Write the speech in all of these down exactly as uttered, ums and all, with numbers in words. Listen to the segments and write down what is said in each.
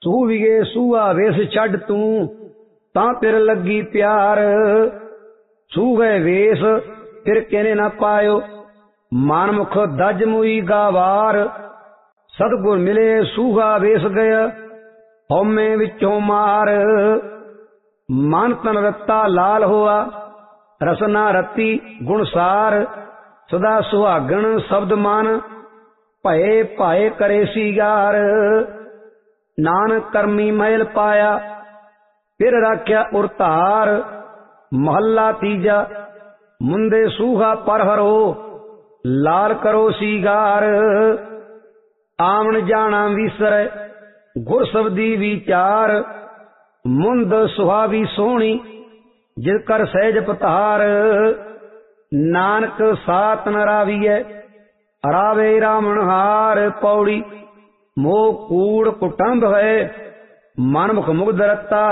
सूविगे सूआ वेस छड़ तू तां तिर लगी प्यार। सू गए वेस फिर कहने ना पायो मानमुख दज मुई गावार। सतगुर मिले सूहा वेस गया हौमे विचों मार। मन तन रत्ता लाल हुआ रसना रत्ती गुणसार। सदा सुहागण शब्द मान भये भाए करे सीगार। नानक करमी मैल पाया फिर राख्या उरतार। महला तीजा मुंदे सूहा पर हरो लाल करो सीगार। आमन जाना विसर गुर शब्दी विचार। मुंद सुहावी सोहनी जिस कर सहज पतार। नानक सात न रावीए रावे रामन हार। पौड़ी मोह कूड़ कुटुंब है मनमुख मुग्ध रत्ता।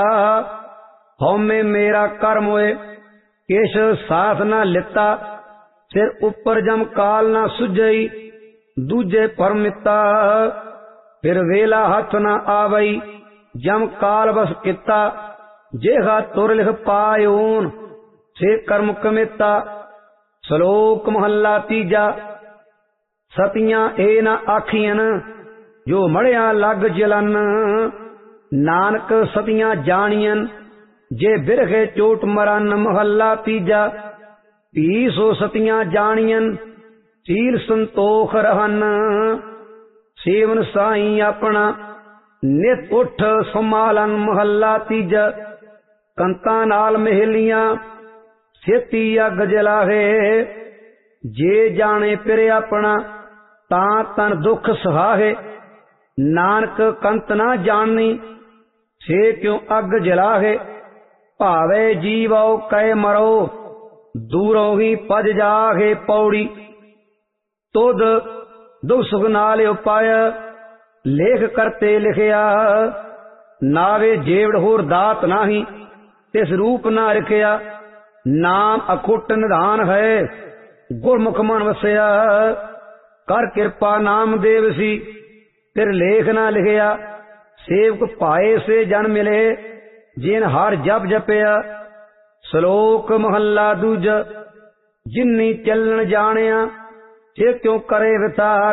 हौमे मेरा कर्म होए केश साथ न लिता। सिर उपर जम काल न सुझई दूजे परमिता। फिर वेला हथ न आवई जम काल बस किता। जेहा तुर लिख पायोन से कर्म कमिता। श्लोक महला तीजा सतियां ए न आखियन जो मड़िया लग जलन। नानक सतियां जानियन जे बिरखे चोट मरन। महला तीजा पी सो सतियां जानियन सील संतोख रहन। सेवन साई अपना नित उठ संभालन। महला तीजा कंता नाल महलियां छेती अग जलाहे। जे जाने फिर अपना तां तन दुख सहाहे। नानक कंत ना जाननी से क्यों अग जलाहे। भावे जीवो कै मरो दूरों ही पज जागे। पौड़ी तुद दुख सुख नाल उपाय लेख करते लिखिया। नावे जेवड़ होर दात नाही तिस रूप ना रखिया। नाम अखुट निधान है गुरमुख मन वसया। कर कृपा नाम देव सी फिर लेख ना लिखिया। सेवक पाए से जन मिले जिन हर जप जपया। श्लोक महला दूजा जिन्नी चलन जानिया से क्यों करे वितार।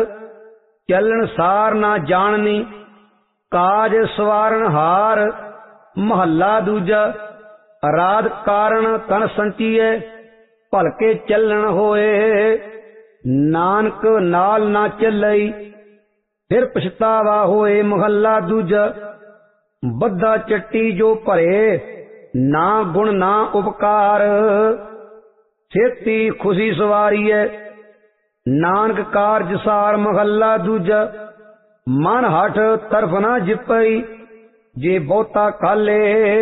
चलन सार ना जाननी काज सवारण हार। महला दूजा राध कारण तन संचिए भलके चलन होए। नानक नाल ना चलई फिर पछतावा होए। महला दूजा बद्धा चट्टी जो भरे ना गुण ना उपकार। छेती खुशी सवारी है नानक कारज सार। महला दूजा मन हठ तरफ ना जिपई जे बहुता काले।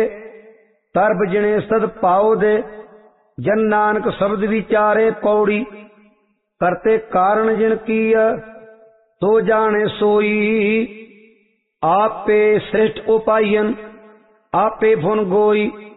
तरब जिने सद पाओ दे जन नानक शब्द विचारे। पौड़ी करते कारण जिन किया तो जाने सोई। आपे श्रेष्ठ उपायन आपे फुन गोई।